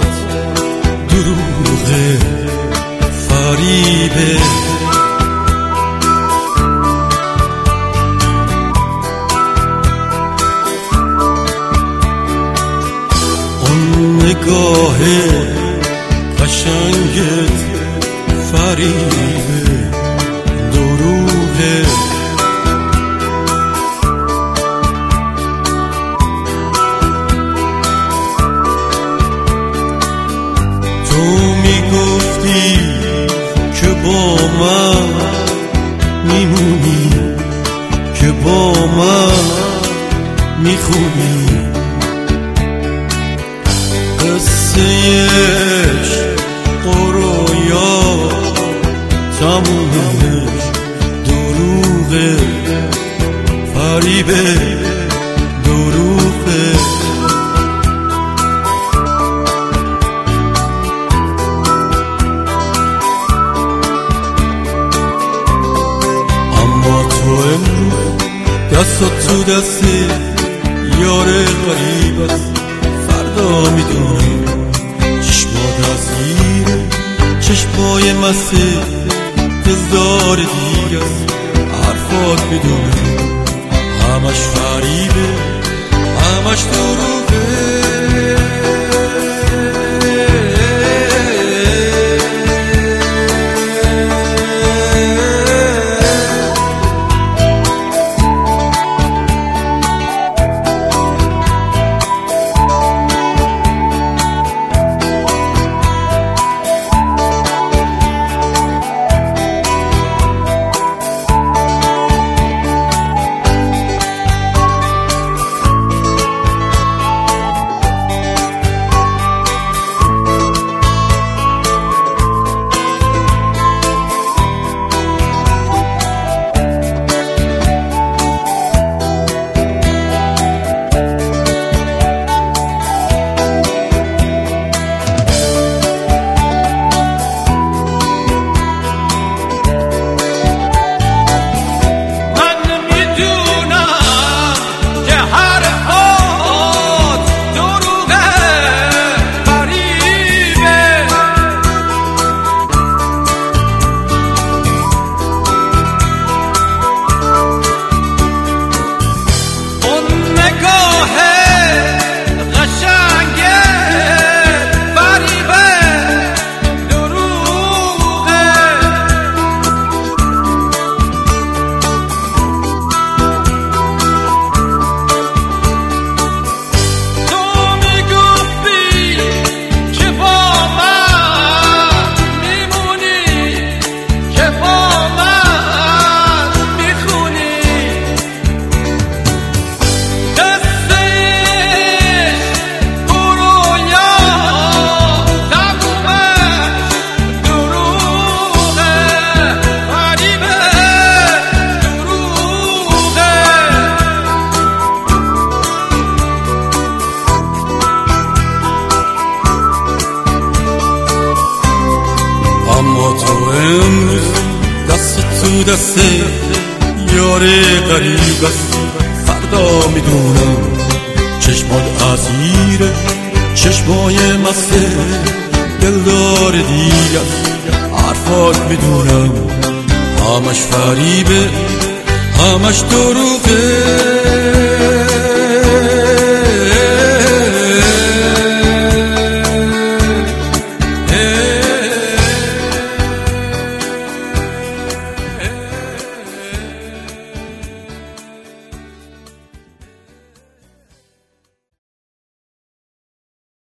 دروغه، فریبه. اون نگاه قشنگت فریبه، دروغه. تو میگفتی که با من میمونی، که با من میخونی. قصه عشق و رویا تمومش دروغه، فریبه، دروغه. اما تو امروز دستت تو دست یار غریب است. فردا میدونی چشمات اسیر چشمای مسته دلدار دیگه است. حرفات میدونی همش فریبه، همش دروغه. اما تو امروز دست تو دست یار غریب است. فردا میدونم چشمات اسیر چشمای مسته دلدار دیگه است. حرفات میدونم همش فریبه، همش دروغه.